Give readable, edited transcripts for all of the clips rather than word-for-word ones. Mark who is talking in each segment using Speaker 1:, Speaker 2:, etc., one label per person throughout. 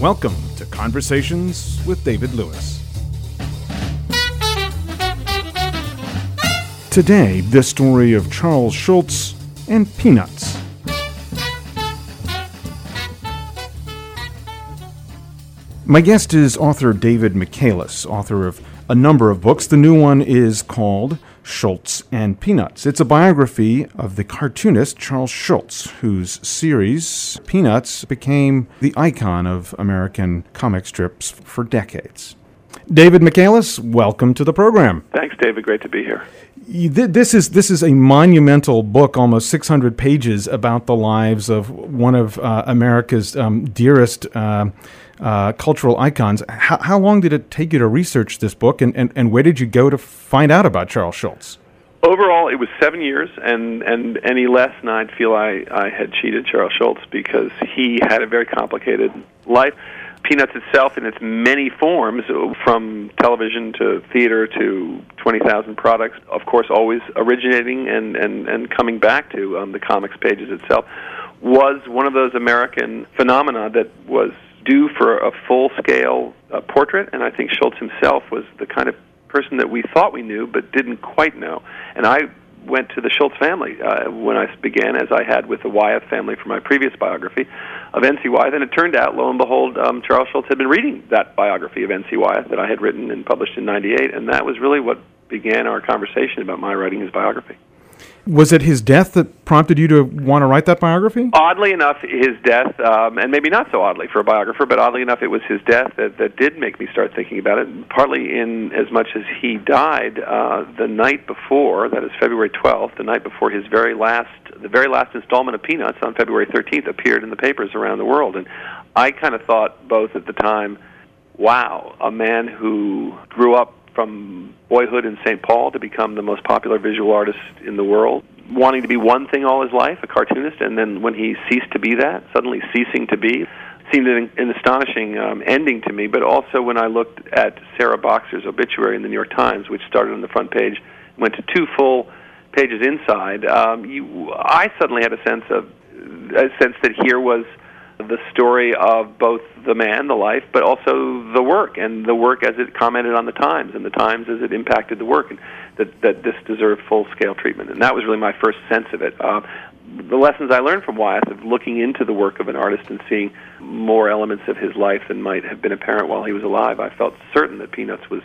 Speaker 1: Welcome to Conversations with David Lewis. Today, the story of Charles Schulz and peanuts. My guest is author David Michaelis, author of a number of books. The new one is called Schulz and Peanuts. It's a biography of the cartoonist Charles Schulz, whose series, Peanuts, became the icon of American comic strips for decades. David Michaelis, welcome to the program.
Speaker 2: Thanks, David. Great to be here.
Speaker 1: This is a monumental book, almost 600 pages, about the lives of one of America's dearest cultural icons. How long did it take you to research this book, and where did you go to find out about Charles Schulz?
Speaker 2: Overall, it was 7 years, and any less, and I'd feel I had cheated Charles Schulz because he had a very complicated life. Peanuts itself, in its many forms, from television to theater to 20,000 products, of course, always originating and coming back to the comics pages itself, was one of those American phenomena that was due for a full-scale portrait, and I think Schulz himself was the kind of person that we thought we knew but didn't quite know. And I went to the Schulz family when I began, as I had with the Wyeth family for my previous biography of N.C. Wyeth, and it turned out, lo and behold, Charles Schulz had been reading that biography of N.C. Wyeth that I had written and published in '98, and that was really what began our conversation about my writing his biography.
Speaker 1: Was it his death that prompted you to want to write that biography?
Speaker 2: Oddly enough, his death, and maybe not so oddly for a biographer, but oddly enough, it was his death that did make me start thinking about it, partly in as much as he died the night before, that is February 12th, the night before the very last installment of Peanuts on February 13th appeared in the papers around the world. And I kind of thought both at the time, wow, a man who grew up from boyhood in St. Paul to become the most popular visual artist in the world, wanting to be one thing all his life, a cartoonist, and then when he ceased to be that, suddenly ceasing to be, seemed an astonishing ending to me. But also when I looked at Sarah Boxer's obituary in the New York Times, which started on the front page, went to 2 full pages inside, I suddenly had a sense that here was the story of both the man, the life, but also the work, and the work as it commented on the Times, and the Times as it impacted the work, and that this deserved full-scale treatment. And that was really my first sense of it. The lessons I learned from Wyeth of looking into the work of an artist and seeing more elements of his life than might have been apparent while he was alive, I felt certain that Peanuts was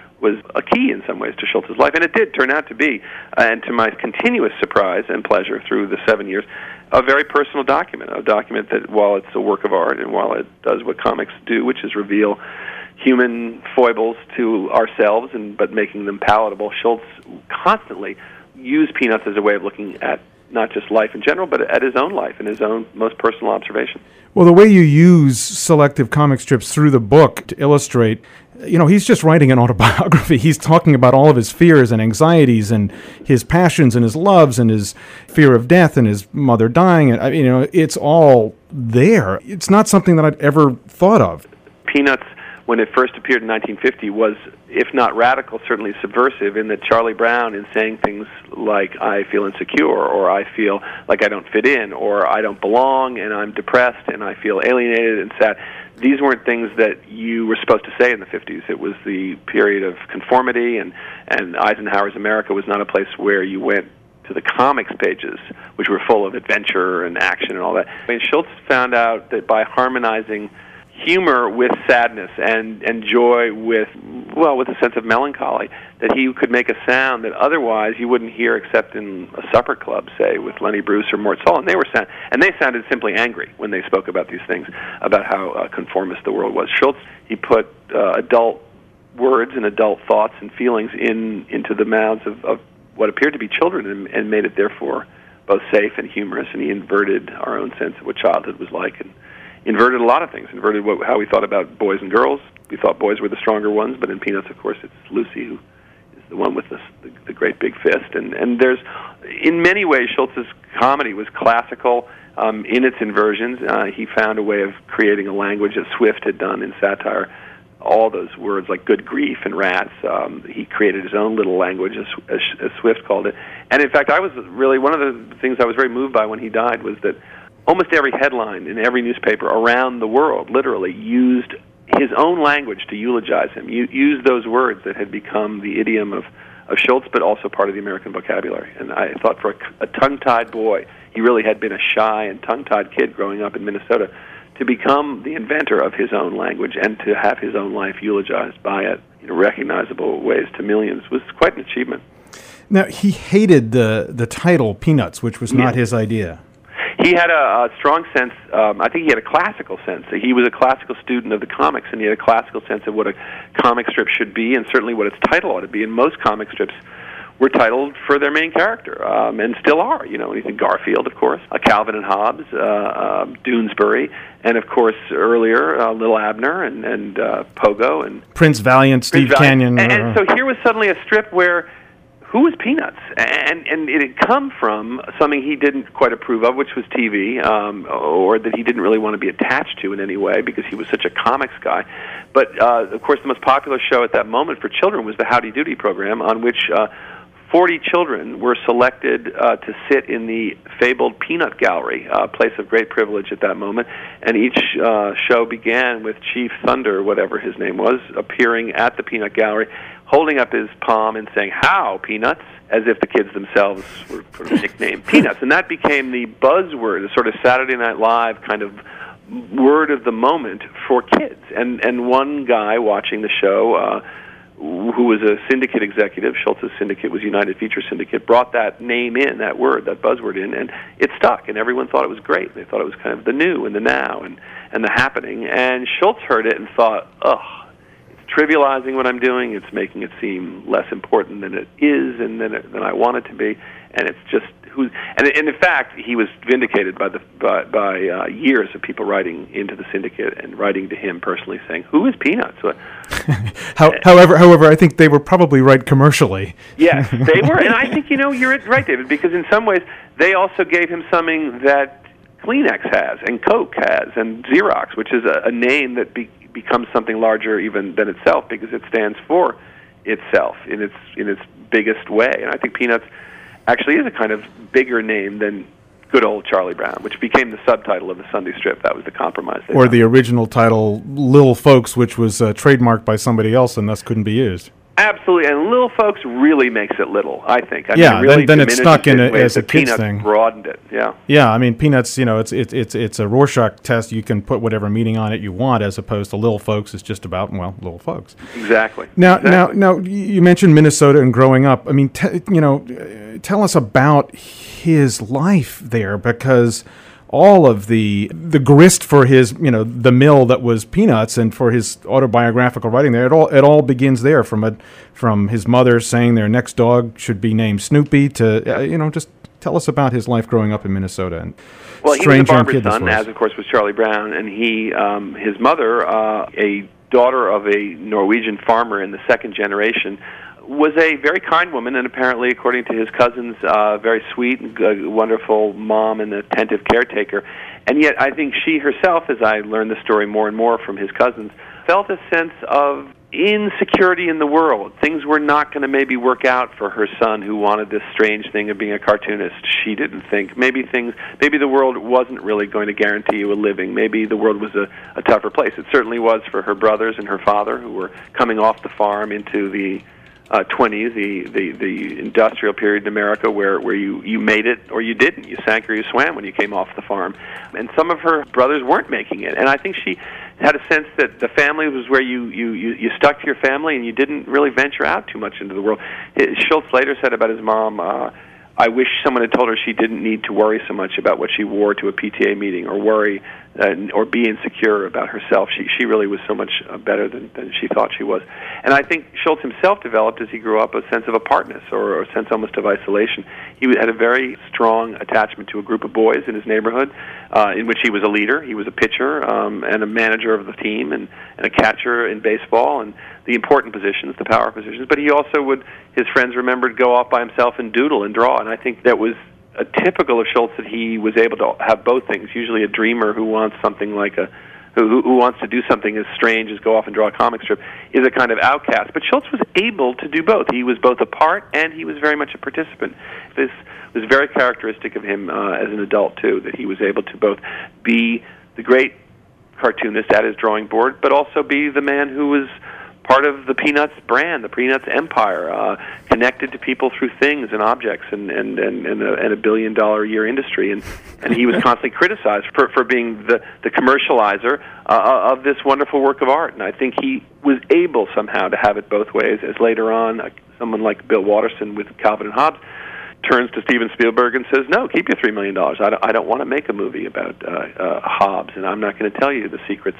Speaker 2: a key in some ways to Schulz's life, and it did turn out to be, and to my continuous surprise and pleasure through the 7 years, a very personal document, a document that, while it's a work of art and while it does what comics do, which is reveal human foibles to ourselves, but making them palatable, Schulz constantly used Peanuts as a way of looking at not just life in general, but at his own life and his own most personal observation.
Speaker 1: Well, the way you use selective comic strips through the book to illustrate, he's just writing an autobiography. He's talking about all of his fears and anxieties and his passions and his loves and his fear of death and his mother dying. And, it's all there. It's not something that I'd ever thought of.
Speaker 2: Peanuts, when it first appeared in 1950, was, if not radical, certainly subversive, in that Charlie Brown, in saying things like, I feel insecure, or I feel like I don't fit in, or I don't belong, and I'm depressed, and I feel alienated and sad. These weren't things that you were supposed to say in the 50s. It was the period of conformity, and Eisenhower's America was not a place where you went to the comics pages, which were full of adventure and action and all that. Schulz found out that by harmonizing humor with sadness and joy with a sense of melancholy, that he could make a sound that otherwise you wouldn't hear except in a supper club, say, with Lenny Bruce or Mort Sahl. And they sounded simply angry when they spoke about these things, about how conformist the world was. Schulz, he put adult words and adult thoughts and feelings into the mouths of what appeared to be children, and made it therefore both safe and humorous, and he inverted our own sense of what childhood was like, and inverted a lot of things, inverted how we thought about boys and girls. We thought boys were the stronger ones, but in Peanuts, of course, it's Lucy who is the one with the great big fist. And there's, in many ways, Schulz's comedy was classical in its inversions. He found a way of creating a language that Swift had done in satire. All those words like good grief and rats, he created his own little language, as Swift called it. And in fact, I was really, one of the things I was very moved by when he died was that almost every headline in every newspaper around the world literally used his own language to eulogize him, used those words that had become the idiom of Schulz, but also part of the American vocabulary. And I thought for a tongue-tied boy, he really had been a shy and tongue-tied kid growing up in Minnesota, to become the inventor of his own language and to have his own life eulogized by it in recognizable ways to millions was quite an achievement.
Speaker 1: Now, he hated the title Peanuts, which was not his idea.
Speaker 2: He had a strong sense, I think he had a classical sense. He was a classical student of the comics, and he had a classical sense of what a comic strip should be, and certainly what its title ought to be. And most comic strips were titled for their main character, and still are. You know, anything Garfield, of course, Calvin and Hobbes, Doonesbury, and of course earlier Little Abner and Pogo and
Speaker 1: Prince Valiant, Steve Canyon.
Speaker 2: And so here was suddenly a strip where who was Peanuts? And it had come from something he didn't quite approve of, which was TV, or that he didn't really want to be attached to in any way because he was such a comics guy. But, of course, the most popular show at that moment for children was the Howdy Doody program, on which 40 children were selected to sit in the fabled Peanut Gallery, a place of great privilege at that moment. And each show began with Chief Thunder, whatever his name was, appearing at the Peanut Gallery, holding up his palm and saying, "How, Peanuts?" as if the kids themselves were sort of nicknamed Peanuts. And that became the buzzword, a sort of Saturday Night Live kind of word of the moment for kids. And one guy watching the show, who was a syndicate executive, Schultz's syndicate was United Feature Syndicate, brought that name in, that word, that buzzword in, and it stuck, and everyone thought it was great. They thought it was kind of the new and the now and the happening. And Schultz heard it and thought, ugh, trivializing what I'm doing. It's making it seem less important than it is and than I want it to be. And it's just and in fact, he was vindicated by years of people writing into the syndicate and writing to him personally saying, "Who is Peanuts?"
Speaker 1: However, I think they were probably right commercially.
Speaker 2: Yes, they were, and I think you're right, David, because in some ways they also gave him something that Kleenex has and Coke has and Xerox, which is a name that becomes something larger even than itself because it stands for itself in its biggest way. And I think Peanuts actually is a kind of bigger name than good old Charlie Brown, which became the subtitle of the Sunday strip. That was the compromise.
Speaker 1: Or the original title, Little Folks, which was trademarked by somebody else and thus couldn't be used.
Speaker 2: Absolutely, and Little Folks really makes it little, I think. I
Speaker 1: mean,
Speaker 2: it really
Speaker 1: then it's stuck in as a kid's
Speaker 2: Peanuts
Speaker 1: thing.
Speaker 2: Broadened it, yeah.
Speaker 1: Yeah, I mean, Peanuts, it's a Rorschach test. You can put whatever meaning on it you want, as opposed to Little Folks is just about, little folks.
Speaker 2: Exactly.
Speaker 1: Now, you mentioned Minnesota and growing up. I mean, tell us about his life there, because all of the grist for his, the mill that was Peanuts, and for his autobiographical writing there, it all begins there from his mother saying their next dog should be named Snoopy to, just tell us about his life growing up in Minnesota. And
Speaker 2: well, he was a barber's son, as of course was Charlie Brown, and his mother, a daughter of a Norwegian farmer in the second generation, was a very kind woman, and apparently, according to his cousins, very sweet, wonderful mom and attentive caretaker. And yet, I think she herself, as I learned the story more and more from his cousins, felt a sense of insecurity in the world. Things were not going to maybe work out for her son, who wanted this strange thing of being a cartoonist. She didn't think. Maybe the world wasn't really going to guarantee you a living. Maybe the world was a tougher place. It certainly was for her brothers and her father, who were coming off the farm into the 20s, the industrial period in America, where you made it or you didn't. You sank or you swam when you came off the farm. And some of her brothers weren't making it. And I think she had a sense that the family was where you stuck to your family and you didn't really venture out too much into the world. Schultz later said about his mom, I wish someone had told her she didn't need to worry so much about what she wore to a PTA meeting, or worry or be insecure about herself. She really was so much better than she thought she was. And I think Schultz himself developed, as he grew up, a sense of apartness, or a sense almost of isolation. He had a very strong attachment to a group of boys in his neighborhood, in which he was a leader. He was a pitcher and a manager of the team, and a catcher in baseball, and the important positions, the power positions. But he also his friends remembered, go off by himself and doodle and draw. And I think that was typical of Schultz, that he was able to have both things. Usually a dreamer who wants something like a who wants to do something as strange as go off and draw a comic strip is a kind of outcast. But Schulz was able to do both. He was both a part and he was very much a participant. This was very characteristic of him as an adult, too, that he was able to both be the great cartoonist at his drawing board, but also be the man who was part of the Peanuts brand, the Peanuts empire, connected to people through things and objects and a billion-dollar-a-year industry. And he was constantly criticized for being the commercializer of this wonderful work of art. And I think he was able somehow to have it both ways, as later on someone like Bill Watterson with Calvin and Hobbes turns to Steven Spielberg and says, no, keep your $3 million. I don't want to make a movie about Hobbes, and I'm not going to tell you the secrets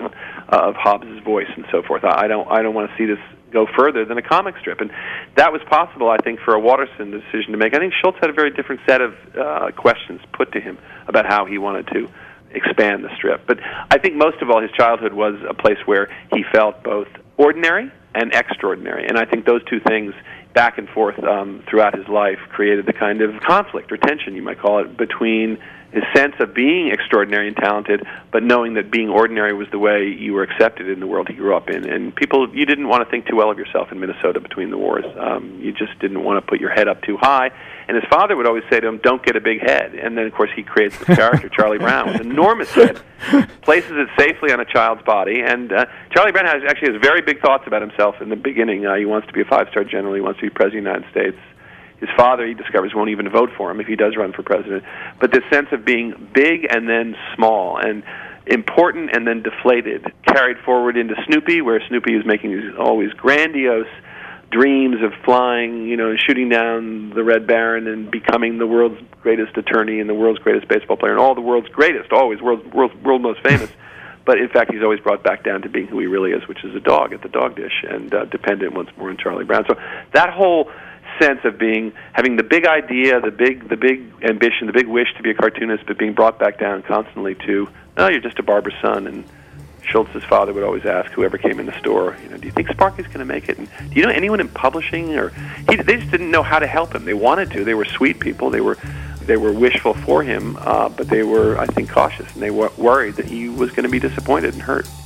Speaker 2: of Hobbes' voice and so forth. I don't want to see this go further than a comic strip. And that was possible, I think, for a Watterson decision to make. I think Schulz had a very different set of questions put to him about how he wanted to expand the strip. But I think most of all, his childhood was a place where he felt both ordinary and extraordinary. And I think those two things back and forth throughout his life created the kind of conflict or tension, you might call it, between his sense of being extraordinary and talented, but knowing that being ordinary was the way you were accepted in the world he grew up in. And you didn't want to think too well of yourself in Minnesota between the wars. You just didn't want to put your head up too high. And his father would always say to him, don't get a big head. And then, of course, he creates this character, Charlie Brown, with an enormous head, places it safely on a child's body. And Charlie Brown actually has very big thoughts about himself in the beginning. He wants to be a five-star general. He wants to be president of the United States. His father, he discovers, won't even vote for him if he does run for president. But this sense of being big and then small and important and then deflated carried forward into Snoopy, where Snoopy is making these always grandiose dreams of flying, shooting down the Red Baron and becoming the world's greatest attorney and the world's greatest baseball player and all the world's greatest, always world most famous. But in fact, he's always brought back down to being who he really is, which is a dog at the dog dish, and dependent once more on Charlie Brown. So that whole sense of having the big idea, the big ambition, the big wish to be a cartoonist, but being brought back down constantly to, no, you're just a barber's son. And Schulz's father would always ask whoever came in the store, do you think Sparky's going to make it? And do you know anyone in publishing? They just didn't know how to help him. They wanted to. They were sweet people. They were wishful for him, but they were, I think, cautious, and they were worried that he was going to be disappointed and hurt.